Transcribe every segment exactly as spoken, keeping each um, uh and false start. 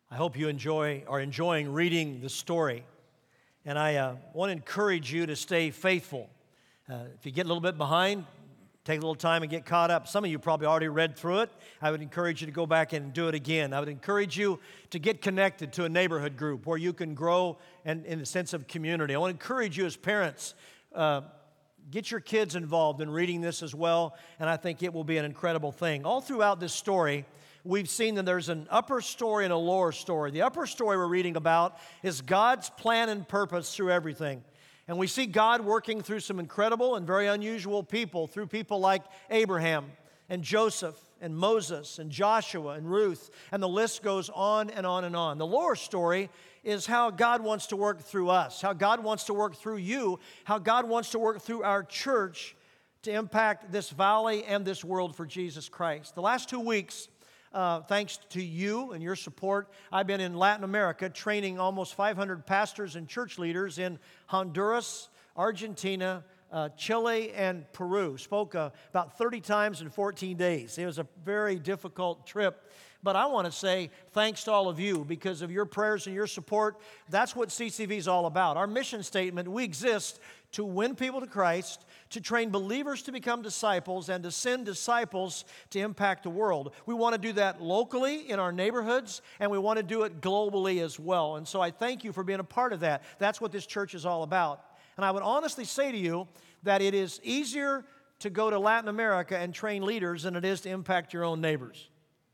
I hope you enjoy are enjoying reading the story. And I uh, want to encourage you to stay faithful. Uh, if you get a little bit behind, take a little time and get caught up. Some of you probably already read through it. I would encourage you to go back and do it again. I would encourage you to get connected to a neighborhood group where you can grow and in a sense of community. I want to encourage you as parents, uh, get your kids involved in reading this as well, and I think it will be an incredible thing. All throughout this story, we've seen that there's an upper story and a lower story. The upper story we're reading about is God's plan and purpose through everything. And we see God working through some incredible and very unusual people, through people like Abraham and Joseph and Moses and Joshua and Ruth, and the list goes on and on and on. The lower story is how God wants to work through us, how God wants to work through you, how God wants to work through our church to impact this valley and this world for Jesus Christ. The last two weeks, Uh, thanks to you and your support, I've been in Latin America training almost five hundred pastors and church leaders in Honduras, Argentina, uh, Chile, and Peru. Spoke uh, about thirty times in fourteen days. It was a very difficult trip. But I want to say thanks to all of you because of your prayers and your support. That's what C C V is all about. Our mission statement, we exist to win people to Christ, to train believers to become disciples, and to send disciples to impact the world. We want to do that locally in our neighborhoods, and we want to do it globally as well. And so I thank you for being a part of that. That's what this church is all about. And I would honestly say to you that it is easier to go to Latin America and train leaders than it is to impact your own neighbors.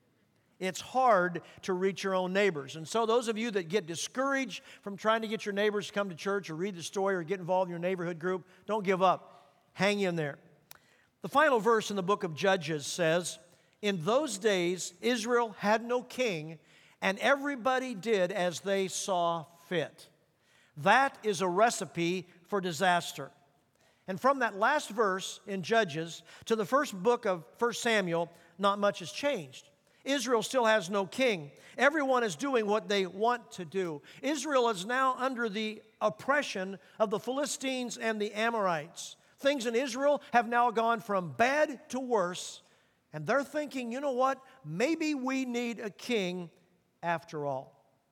It's hard to reach your own neighbors. And so those of you that get discouraged from trying to get your neighbors to come to church or read the story or get involved in your neighborhood group, don't give up. Hang in there. The final verse in the book of Judges says, "In those days Israel had no king, and everybody did as they saw fit." That is a recipe for disaster. And from that last verse in Judges to the first book of First Samuel, not much has changed. Israel still has no king. Everyone is doing what they want to do. Israel is now under the oppression of the Philistines and the Amorites. Things in Israel have now gone from bad to worse, and they're thinking, you know what? Maybe we need a king after all.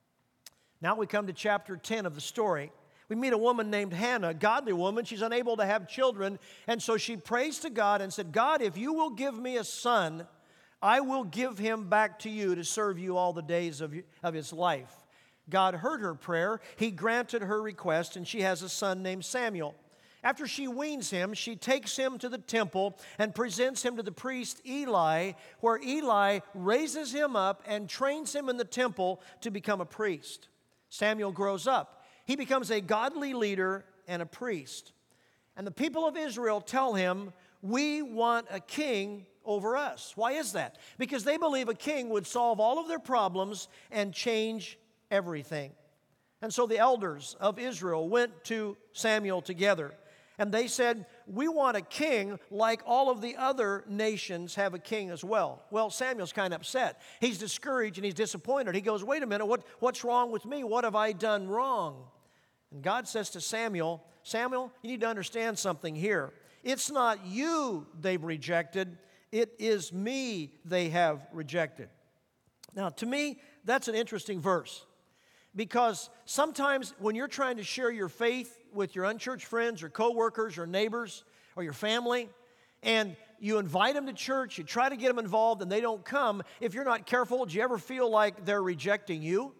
Now we come to chapter ten of the story. We meet a woman named Hannah, a godly woman. She's unable to have children, and so she prays to God and said, "God, if you will give me a son, I will give him back to you to serve you all the days of, of his life." God heard her prayer. He granted her request, and she has a son named Samuel. After she weans him, she takes him to the temple and presents him to the priest Eli, where Eli raises him up and trains him in the temple to become a priest. Samuel grows up. He becomes a godly leader and a priest. And the people of Israel tell him, "We want a king over us." Why is that? Because they believe a king would solve all of their problems and change everything. And so the elders of Israel went to Samuel together, and they said, "We want a king like all of the other nations have a king as well." Well, Samuel's kind of upset. He's discouraged and he's disappointed. He goes, "Wait a minute, what, what's wrong with me? What have I done wrong?" And God says to Samuel, "Samuel, you need to understand something here. It's not you they've rejected. It is me they have rejected." Now, to me, that's an interesting verse, because sometimes when you're trying to share your faith with your unchurched friends or coworkers or neighbors or your family, and you invite them to church, you try to get them involved, and they don't come, if you're not careful, do you ever feel like they're rejecting you?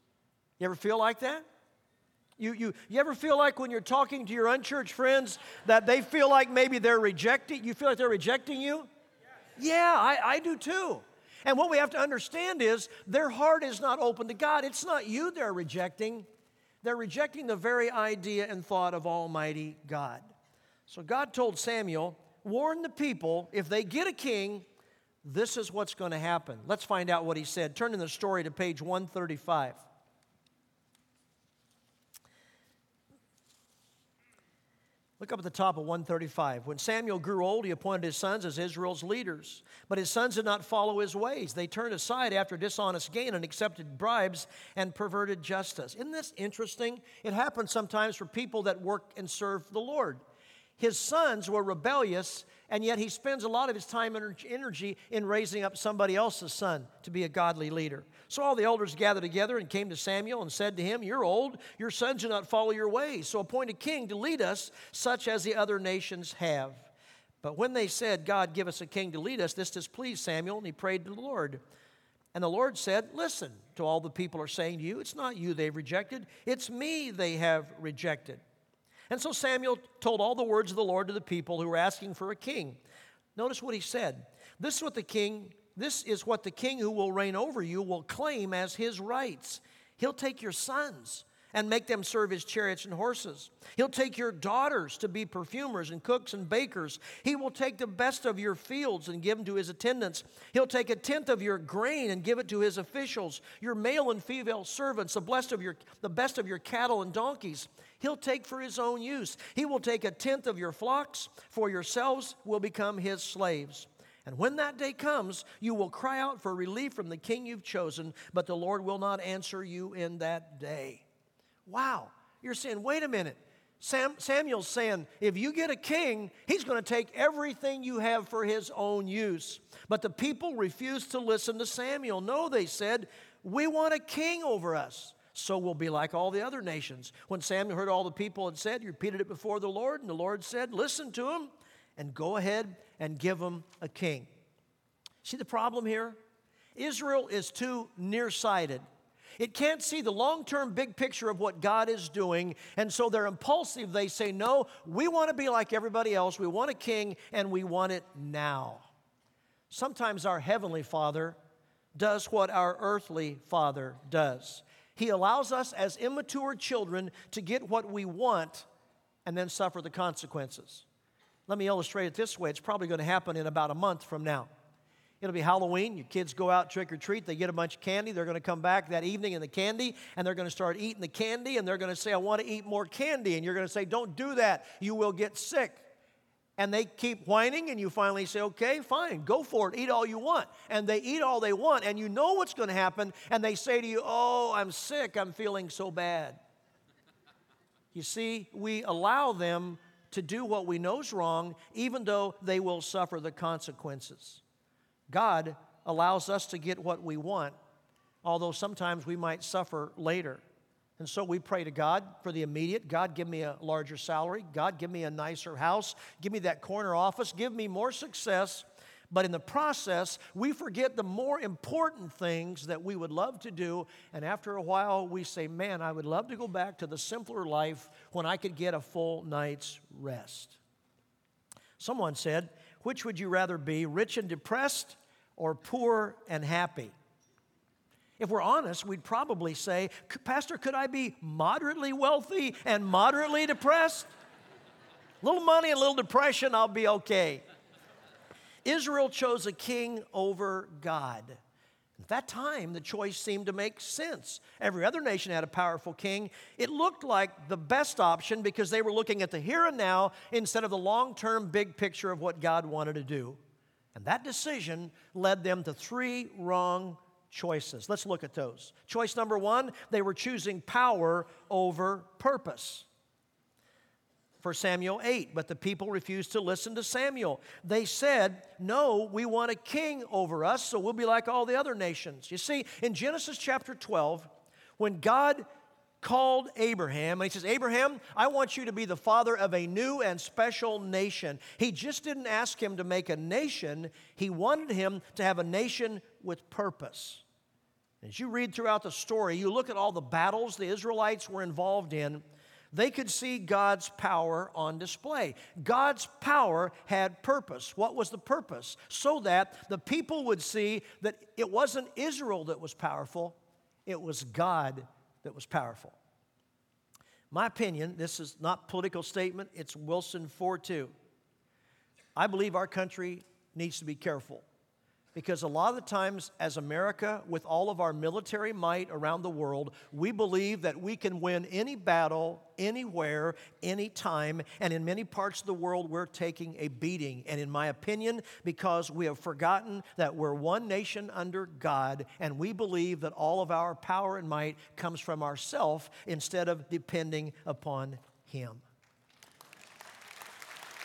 You ever feel like that? You, you, you ever feel like when you're talking to your unchurched friends that they feel like maybe they're rejecting, you feel like they're rejecting you? Yeah, I, I do too. And what we have to understand is their heart is not open to God. It's not you they're rejecting. They're rejecting the very idea and thought of Almighty God. So God told Samuel, "Warn the people, if they get a king, this is what's going to happen." Let's find out what he said. Turn in the story to page one thirty-five. Look up at the top of one thirty-five. "When Samuel grew old, he appointed his sons as Israel's leaders. But his sons did not follow his ways. They turned aside after dishonest gain and accepted bribes and perverted justice." Isn't this interesting? It happens sometimes for people that work and serve the Lord. His sons were rebellious, and yet he spends a lot of his time and energy in raising up somebody else's son to be a godly leader. So all the elders gathered together and came to Samuel and said to him, "You're old, your sons do not follow your ways, so appoint a king to lead us, such as the other nations have." But when they said, "God, give us a king to lead us," this displeased Samuel, and he prayed to the Lord. And the Lord said, "Listen to all the people are saying to you. It's not you they've rejected. It's me they have rejected." And so Samuel told all the words of the Lord to the people who were asking for a king. Notice what he said. This is what the king, this is what the king who will reign over you will claim as his rights. He'll take your sons and make them serve his chariots and horses. He'll take your daughters to be perfumers and cooks and bakers. He will take the best of your fields and give them to his attendants. He'll take a tenth of your grain and give it to his officials, your male and female servants, the best of your, the best of your cattle and donkeys. He'll take for his own use. He will take a tenth of your flocks. For yourselves will become his slaves. And when that day comes, you will cry out for relief from the king you've chosen, but the Lord will not answer you in that day. Wow. You're saying, wait a minute. Sam, Samuel's saying, if you get a king, he's going to take everything you have for his own use. But the people refused to listen to Samuel. No, they said, we want a king over us, so we'll be like all the other nations. When Samuel heard all the people had said, he repeated it before the Lord, and the Lord said, listen to him and go ahead and give him a king. See the problem here? Israel is too nearsighted. It can't see the long-term big picture of what God is doing, and so they're impulsive. They say, no, we want to be like everybody else. We want a king, and we want it now. Sometimes our heavenly Father does what our earthly Father does. He allows us as immature children to get what we want and then suffer the consequences. Let me illustrate it this way. It's probably going to happen in about a month from now. It'll be Halloween. Your kids go out trick or treat. They get a bunch of candy. They're going to come back that evening in the candy, and they're going to start eating the candy, and they're going to say, I want to eat more candy. And you're going to say, don't do that. You will get sick. And they keep whining, and you finally say, okay, fine, go for it. Eat all you want. And they eat all they want, and you know what's going to happen, and they say to you, oh, I'm sick. I'm feeling so bad. You see, we allow them to do what we know is wrong, even though they will suffer the consequences. God allows us to get what we want, although sometimes we might suffer later. And so we pray to God for the immediate. God, give me a larger salary. God, give me a nicer house. Give me that corner office. Give me more success. But in the process, we forget the more important things that we would love to do. And after a while, we say, man, I would love to go back to the simpler life when I could get a full night's rest. Someone said, which would you rather be, rich and depressed or poor and happy? If we're honest, we'd probably say, Pastor, could I be moderately wealthy and moderately depressed? A little money and a little depression, I'll be okay. Israel chose a king over God. At that time, the choice seemed to make sense. Every other nation had a powerful king. It looked like the best option because they were looking at the here and now instead of the long-term big picture of what God wanted to do. And that decision led them to three wrong choices. Let's look at those. Choice number one, they were choosing power over purpose. First Samuel eight, but the people refused to listen to Samuel. They said, no, we want a king over us, so we'll be like all the other nations. You see, in Genesis chapter twelve, when God called Abraham, and he says, Abraham, I want you to be the father of a new and special nation. He just didn't ask him to make a nation. He wanted him to have a nation with purpose. As you read throughout the story, you look at all the battles the Israelites were involved in, they could see God's power on display. God's power had purpose. What was the purpose? So that the people would see that it wasn't Israel that was powerful, it was God that was powerful. My opinion, this is not a political statement, it's Wilson four two. I believe our country needs to be careful because a lot of the times as America, with all of our military might around the world, we believe that we can win any battle, anywhere, anytime, and in many parts of the world we're taking a beating. And in my opinion, because we have forgotten that we're one nation under God, and we believe that all of our power and might comes from ourselves instead of depending upon Him.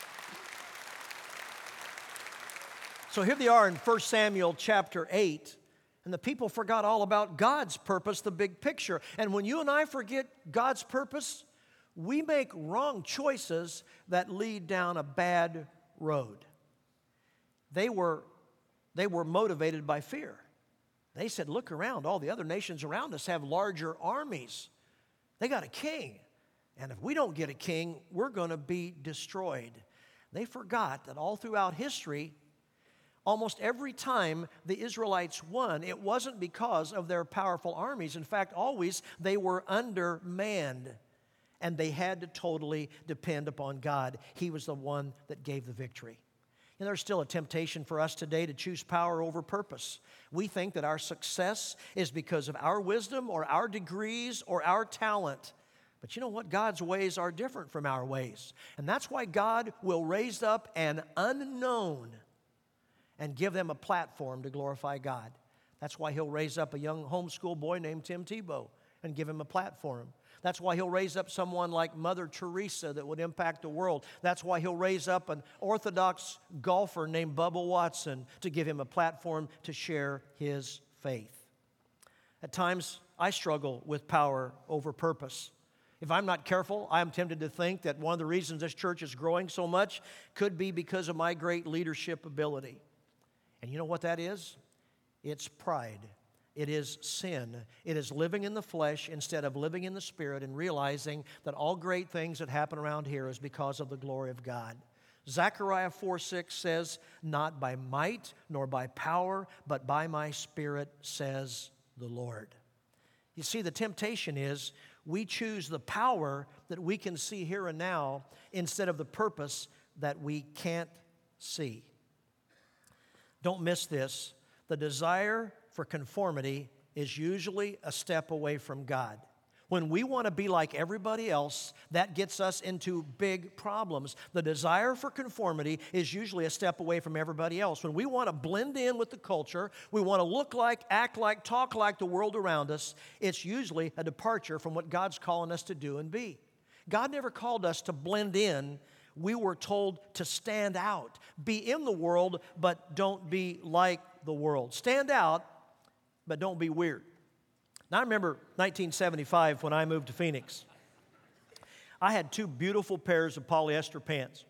So here they are in First Samuel chapter eight, and the people forgot all about God's purpose, the big picture. And when you and I forget God's purpose, we make wrong choices that lead down a bad road. They were, they were motivated by fear. They said, look around, all the other nations around us have larger armies. They got a king, and if we don't get a king, we're going to be destroyed. They forgot that all throughout history, almost every time the Israelites won, it wasn't because of their powerful armies. In fact, always they were undermanned, and they had to totally depend upon God. He was the one that gave the victory. And there's still a temptation for us today to choose power over purpose. We think that our success is because of our wisdom or our degrees or our talent. But you know what? God's ways are different from our ways. And that's why God will raise up an unknown and give them a platform to glorify God. That's why He'll raise up a young homeschool boy named Tim Tebow and give him a platform. That's why He'll raise up someone like Mother Teresa that would impact the world. That's why He'll raise up an Orthodox golfer named Bubba Watson to give him a platform to share his faith. At times, I struggle with power over purpose. If I'm not careful, I'm tempted to think that one of the reasons this church is growing so much could be because of my great leadership ability. And you know what that is? It's pride. It is sin. It is living in the flesh instead of living in the Spirit and realizing that all great things that happen around here is because of the glory of God. Zechariah four six says, not by might nor by power, but by my Spirit, says the Lord. You see, the temptation is we choose the power that we can see here and now instead of the purpose that we can't see. Don't miss this. The desire for conformity is usually a step away from God. When we want to be like everybody else, that gets us into big problems. The desire for conformity is usually a step away from everybody else. When we want to blend in with the culture, we want to look like, act like, talk like the world around us, it's usually a departure from what God's calling us to do and be. God never called us to blend in. We were told to stand out. Be in the world, but don't be like the world. Stand out, but don't be weird. Now, I remember nineteen seventy-five when I moved to Phoenix. I had two beautiful pairs of polyester pants.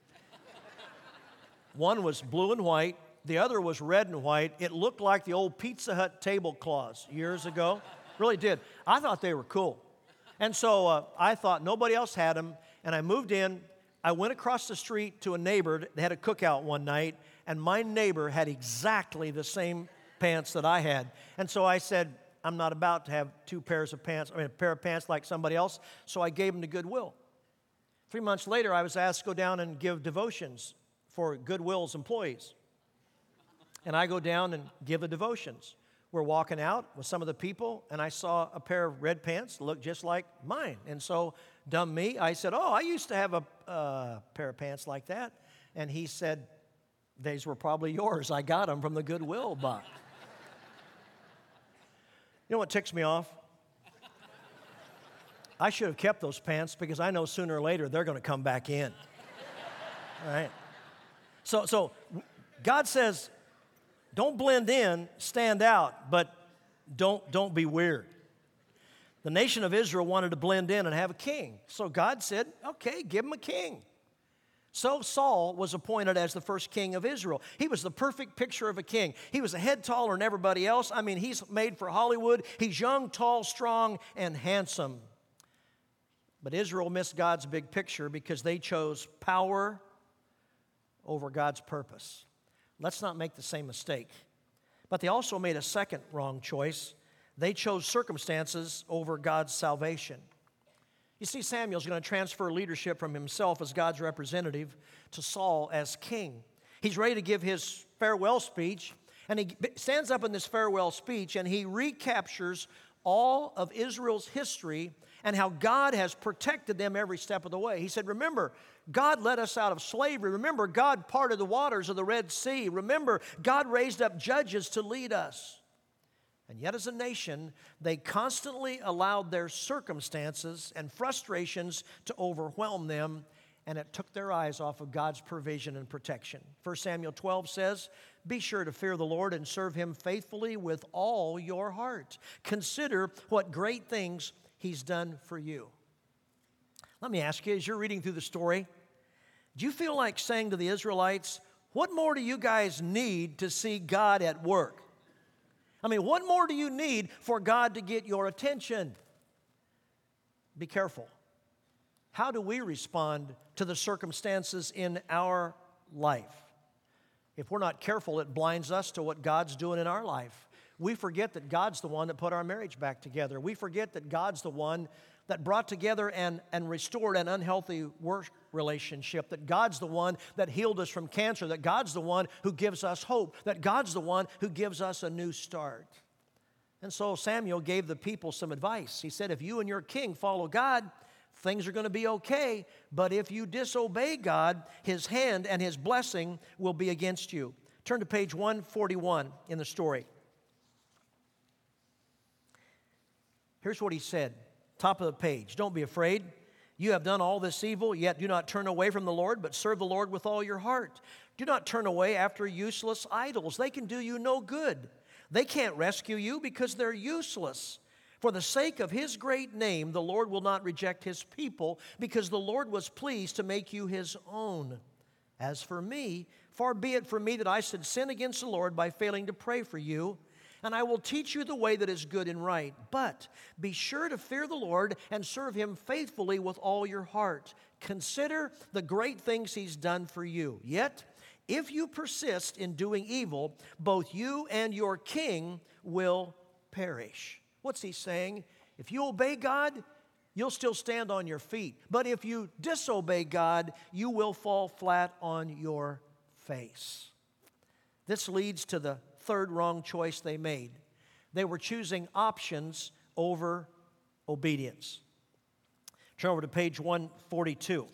One was blue and white. The other was red and white. It looked like the old Pizza Hut tablecloths years ago. Really did. I thought they were cool. And so uh, I thought nobody else had them, and I moved in. I went across the street to a neighbor that had a cookout one night, and my neighbor had exactly the same pants that I had. And so I said, I'm not about to have two pairs of pants, I mean, a pair of pants like somebody else, so I gave them to Goodwill. Three months later, I was asked to go down and give devotions for Goodwill's employees. And I go down and give the devotions. We're walking out with some of the people, and I saw a pair of red pants that looked just like mine. And so, dumb me, I said, oh, I used to have a uh, pair of pants like that. And he said, these were probably yours. I got them from the Goodwill box. You know what ticks me off? I should have kept those pants because I know sooner or later they're going to come back in. All right? So, so God says, don't blend in, stand out, but don't, don't be weird. The nation of Israel wanted to blend in and have a king. So God said, okay, give them a king. So Saul was appointed as the first king of Israel. He was the perfect picture of a king. He was a head taller than everybody else. I mean, he's made for Hollywood. He's young, tall, strong, and handsome. But Israel missed God's big picture because they chose power over God's purpose. Let's not make the same mistake. But they also made a second wrong choice. They chose circumstances over God's salvation. You see, Samuel's going to transfer leadership from himself as God's representative to Saul as king. He's ready to give his farewell speech, and he stands up in this farewell speech, and he recaptures all of Israel's history and how God has protected them every step of the way. He said, remember, God led us out of slavery. Remember, God parted the waters of the Red Sea. Remember, God raised up judges to lead us. And yet as a nation, they constantly allowed their circumstances and frustrations to overwhelm them, and it took their eyes off of God's provision and protection. First Samuel twelve says, be sure to fear the Lord and serve Him faithfully with all your heart. Consider what great things He's done for you. Let me ask you, as you're reading through the story, do you feel like saying to the Israelites, what more do you guys need to see God at work? I mean, what more do you need for God to get your attention? Be careful. How do we respond to the circumstances in our life? If we're not careful, it blinds us to what God's doing in our life. We forget that God's the one that put our marriage back together. We forget that God's the one that brought together and, and restored an unhealthy work relationship, that God's the one that healed us from cancer, that God's the one who gives us hope, that God's the one who gives us a new start. And so Samuel gave the people some advice. He said, if you and your king follow God, things are going to be okay, but if you disobey God, His hand and His blessing will be against you. Turn to page one forty-one in the story. Here's what he said, top of the page. Don't be afraid. You have done all this evil, yet do not turn away from the Lord, but serve the Lord with all your heart. Do not turn away after useless idols. They can do you no good. They can't rescue you because they're useless. For the sake of His great name, the Lord will not reject His people, because the Lord was pleased to make you His own. As for me, far be it from me that I should sin against the Lord by failing to pray for you, and I will teach you the way that is good and right. But be sure to fear the Lord and serve Him faithfully with all your heart. Consider the great things He's done for you. Yet, if you persist in doing evil, both you and your king will perish. What's he saying? If you obey God, you'll still stand on your feet. But if you disobey God, you will fall flat on your face. This leads to the third wrong choice they made. They were choosing options over obedience. Turn over to page one forty-two.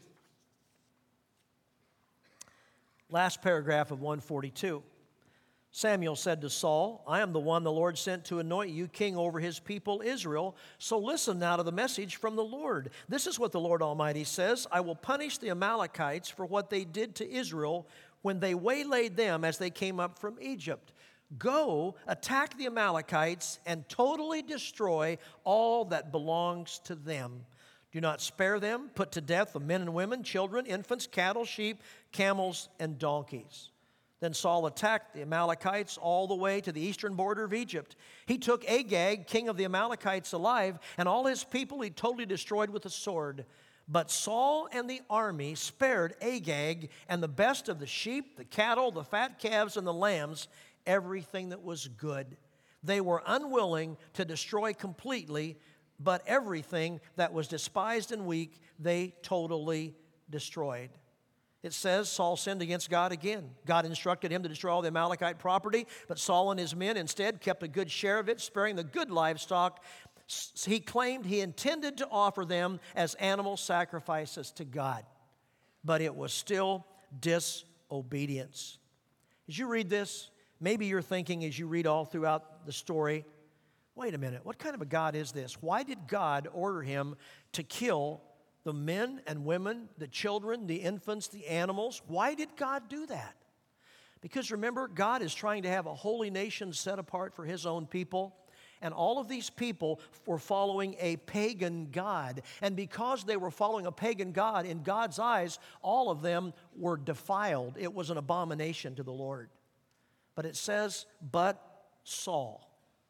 Last paragraph of one forty-two. Samuel said to Saul, I am the one the Lord sent to anoint you king over His people Israel. So listen now to the message from the Lord. This is what the Lord Almighty says. I will punish the Amalekites for what they did to Israel when they waylaid them as they came up from Egypt. Go, attack the Amalekites and totally destroy all that belongs to them. Do not spare them. Put to death the men and women, children, infants, cattle, sheep, camels, and donkeys. Then Saul attacked the Amalekites all the way to the eastern border of Egypt. He took Agag, king of the Amalekites, alive, and all his people he totally destroyed with a sword. But Saul and the army spared Agag and the best of the sheep, the cattle, the fat calves, and the lambs, everything that was good. They were unwilling to destroy completely, but everything that was despised and weak, they totally destroyed. It says Saul sinned against God again. God instructed him to destroy all the Amalekite property, but Saul and his men instead kept a good share of it, sparing the good livestock. He claimed he intended to offer them as animal sacrifices to God, but it was still disobedience. As you read this, maybe you're thinking as you read all throughout the story, wait a minute, what kind of a God is this? Why did God order him to kill the men and women, the children, the infants, the animals? Why did God do that? Because remember, God is trying to have a holy nation set apart for His own people. And all of these people were following a pagan god. And because they were following a pagan god, in God's eyes, all of them were defiled. It was an abomination to the Lord. But it says, but Saul.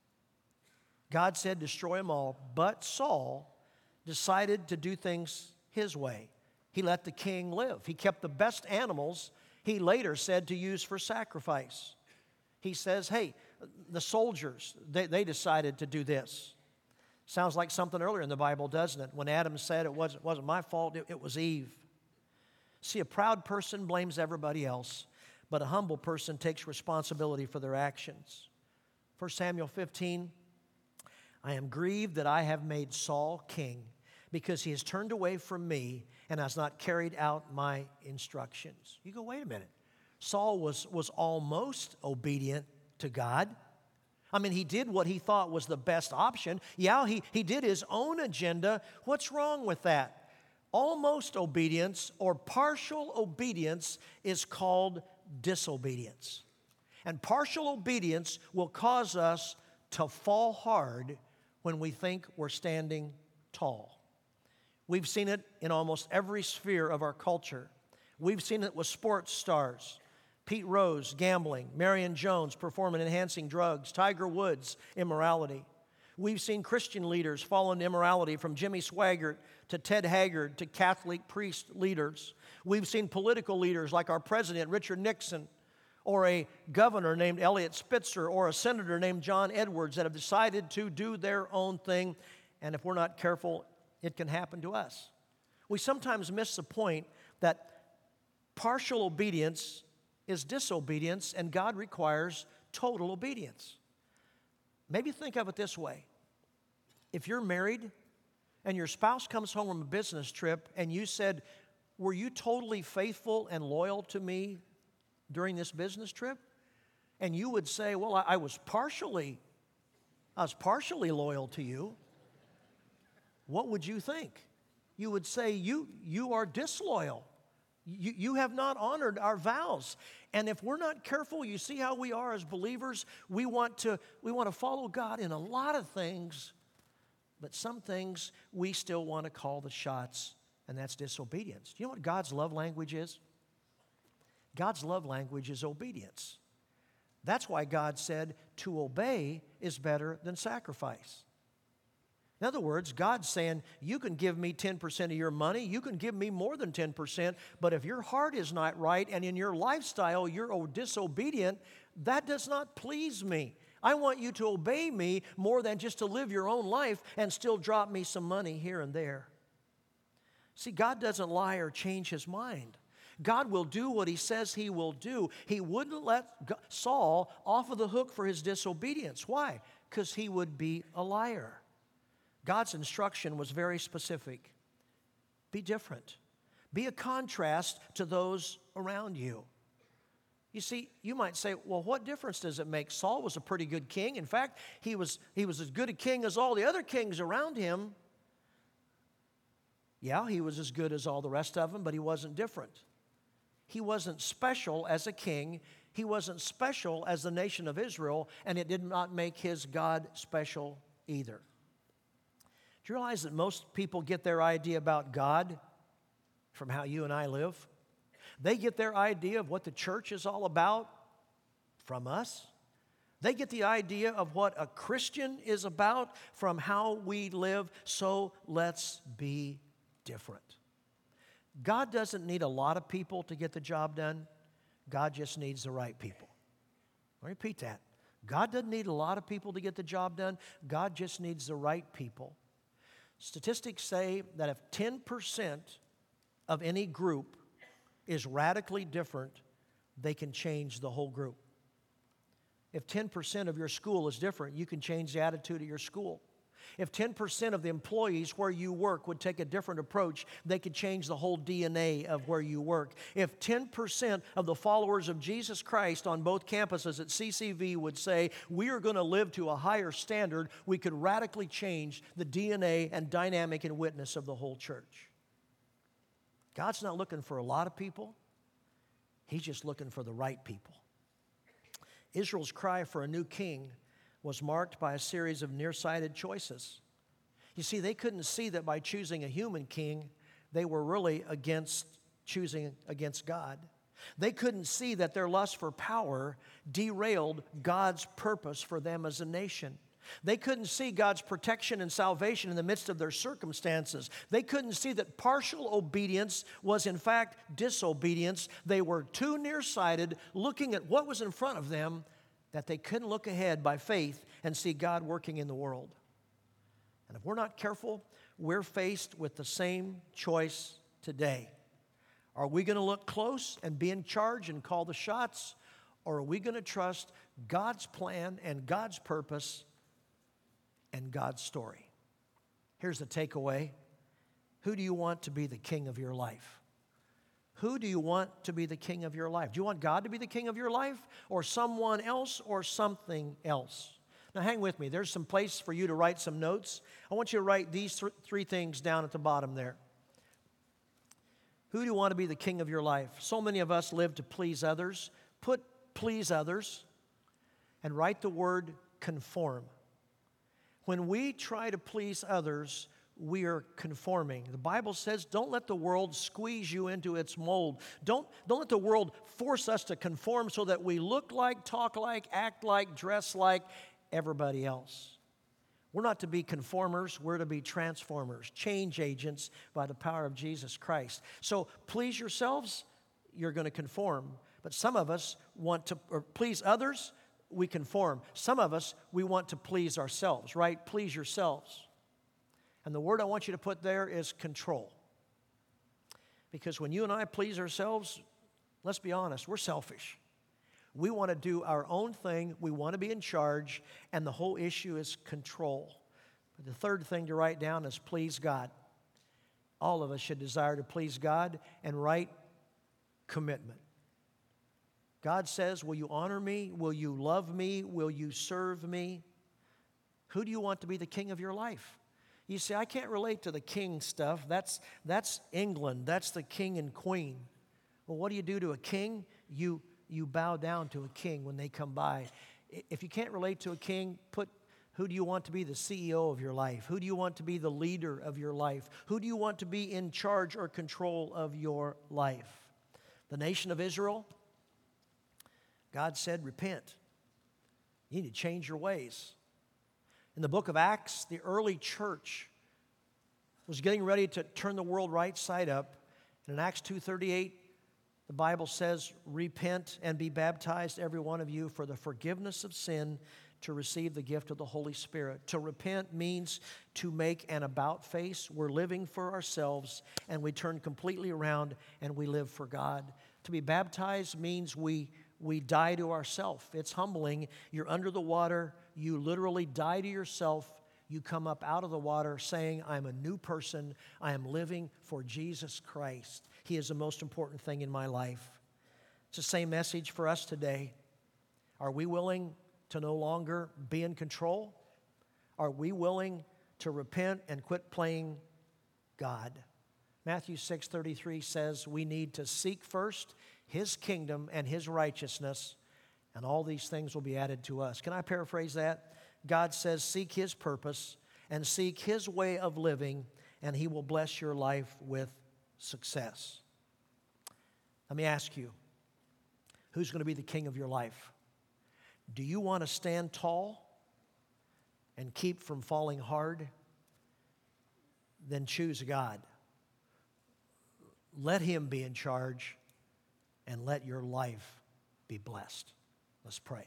God said, destroy them all. But Saul decided to do things his way. He let the king live. He kept the best animals he later said to use for sacrifice. He says, hey, the soldiers, they, they decided to do this. Sounds like something earlier in the Bible, doesn't it? When Adam said it wasn't, wasn't my fault, it, it was Eve. See, a proud person blames everybody else, but a humble person takes responsibility for their actions. First Samuel fifteen, I am grieved that I have made Saul king, because he has turned away from me and has not carried out my instructions. You go, wait a minute. Saul was, was almost obedient to God. I mean, he did what he thought was the best option. Yeah, he, he did his own agenda. What's wrong with that? Almost obedience or partial obedience is called disobedience. And partial obedience will cause us to fall hard when we think we're standing tall. We've seen it in almost every sphere of our culture. We've seen it with sports stars. Pete Rose, gambling. Marion Jones, performance-enhancing drugs. Tiger Woods, immorality. We've seen Christian leaders fall into immorality, from Jimmy Swaggart to Ted Haggard to Catholic priest leaders. We've seen political leaders like our president, Richard Nixon, or a governor named Eliot Spitzer, or a senator named John Edwards, that have decided to do their own thing. And if we're not careful, it can happen to us. We sometimes miss the point that partial obedience is disobedience, and God requires total obedience. Maybe think of it this way. If you're married and your spouse comes home from a business trip and you said, "Were you totally faithful and loyal to me during this business trip?" And you would say, "Well, I, I was partially, I was partially loyal to you." What would you think? You would say, you, you are disloyal. You, you have not honored our vows. And if we're not careful, you see how we are as believers. We want to, we want to follow God in a lot of things, but some things we still want to call the shots, and that's disobedience. Do you know what God's love language is? God's love language is obedience. That's why God said to obey is better than sacrifice. In other words, God's saying, you can give me ten percent of your money, you can give me more than ten percent, but if your heart is not right and in your lifestyle you're disobedient, that does not please me. I want you to obey me more than just to live your own life and still drop me some money here and there. See, God doesn't lie or change His mind. God will do what He says He will do. He wouldn't let Saul off of the hook for his disobedience. Why? Because he would be a liar. God's instruction was very specific. Be different. Be a contrast to those around you. You see, you might say, well, what difference does it make? Saul was a pretty good king. In fact, he was, he was as good a king as all the other kings around him. Yeah, he was as good as all the rest of them, but he wasn't different. He wasn't special as a king. He wasn't special as the nation of Israel, and it did not make his God special either. Do you realize that most people get their idea about God from how you and I live? They get their idea of what the church is all about from us. They get the idea of what a Christian is about from how we live. So let's be different. God doesn't need a lot of people to get the job done. God just needs the right people. I'll repeat that. God doesn't need a lot of people to get the job done. God just needs the right people. Statistics say that if ten percent of any group is radically different, they can change the whole group. If ten percent of your school is different, you can change the attitude of your school. If ten percent of the employees where you work would take a different approach, they could change the whole D N A of where you work. If ten percent of the followers of Jesus Christ on both campuses at C C V would say, we are going to live to a higher standard, we could radically change the D N A and dynamic and witness of the whole church. God's not looking for a lot of people. He's just looking for the right people. Israel's cry for a new king was marked by a series of nearsighted choices. You see, they couldn't see that by choosing a human king, they were really against choosing against God. They couldn't see that their lust for power derailed God's purpose for them as a nation. They couldn't see God's protection and salvation in the midst of their circumstances. They couldn't see that partial obedience was in fact disobedience. They were too nearsighted, looking at what was in front of them, that they couldn't look ahead by faith and see God working in the world. And if we're not careful, we're faced with the same choice today. Are we going to look close and be in charge and call the shots? Or are we going to trust God's plan and God's purpose and God's story? Here's the takeaway. Who do you want to be the king of your life? Who do you want to be the king of your life? Do you want God to be the king of your life, or someone else, or something else? Now hang with me. There's some place for you to write some notes. I want you to write these th- three things down at the bottom there. Who do you want to be the king of your life? So many of us live to please others. Put please others and write the word conform. When we try to please others, we are conforming. The Bible says, don't let the world squeeze you into its mold. Don't, don't let the world force us to conform so that we look like, talk like, act like, dress like everybody else. We're not to be conformers, we're to be transformers, change agents by the power of Jesus Christ. So please yourselves, you're going to conform. But some of us want to or please others, we conform. Some of us, we want to please ourselves, right? Please yourselves. And the word I want you to put there is control. Because when you and I please ourselves, let's be honest, we're selfish. We want to do our own thing. We want to be in charge. And the whole issue is control. But the third thing to write down is please God. All of us should desire to please God and write commitment. God says, will you honor me? Will you love me? Will you serve me? Who do you want to be the king of your life? You say, I can't relate to the king stuff. That's, that's England. That's the king and queen. Well, what do you do to a king? You, you bow down to a king when they come by. If you can't relate to a king, put who do you want to be the C E O of your life? Who do you want to be the leader of your life? Who do you want to be in charge or control of your life? The nation of Israel, God said, repent. You need to change your ways. In the book of Acts, the early church was getting ready to turn the world right side up. And in Acts two thirty-eight, the Bible says, repent and be baptized, every one of you, for the forgiveness of sin, to receive the gift of the Holy Spirit. To repent means to make an about face. We're living for ourselves, and we turn completely around, and we live for God. To be baptized means we We die to ourselves. It's humbling. You're under the water. You literally die to yourself. You come up out of the water saying, I'm a new person. I am living for Jesus Christ. He is the most important thing in my life. It's the same message for us today. Are we willing to no longer be in control? Are we willing to repent and quit playing God? Matthew six thirty-three says we need to seek first His kingdom and His righteousness, and all these things will be added to us. Can I paraphrase that? God says, seek His purpose and seek His way of living, and He will bless your life with success. Let me ask you, who's going to be the king of your life? Do you want to stand tall and keep from falling hard? Then choose God. Let Him be in charge, and let your life be blessed. Let's pray.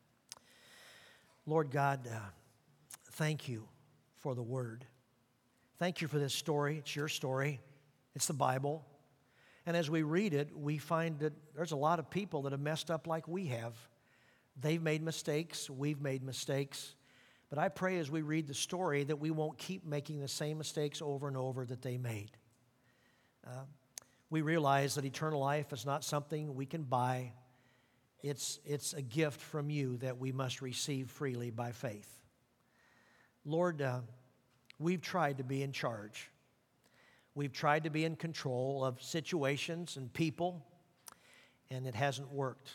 Lord God, uh, thank you for the Word. Thank you for this story. It's your story. It's the Bible. And as we read it, we find that there's a lot of people that have messed up like we have. They've made mistakes. We've made mistakes. But I pray as we read the story that we won't keep making the same mistakes over and over that they made. Uh, we realize that eternal life is not something we can buy. It's, it's a gift from you that we must receive freely by faith. Lord, uh, we've tried to be in charge. We've tried to be in control of situations and people, and it hasn't worked.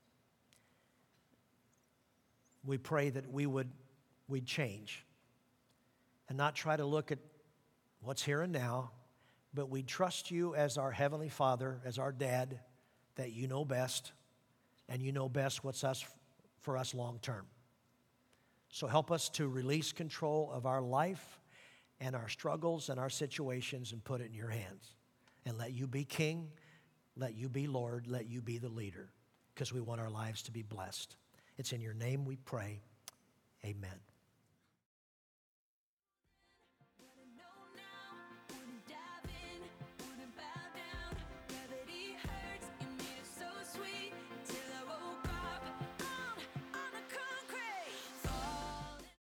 We pray that we would we'd change and not try to look at what's here and now, but we trust you as our Heavenly Father, as our Dad, that you know best, and you know best what's us for us long term. So help us to release control of our life and our struggles and our situations and put it in your hands. And let you be King, let you be Lord, let you be the leader, because we want our lives to be blessed. It's in your name we pray. Amen.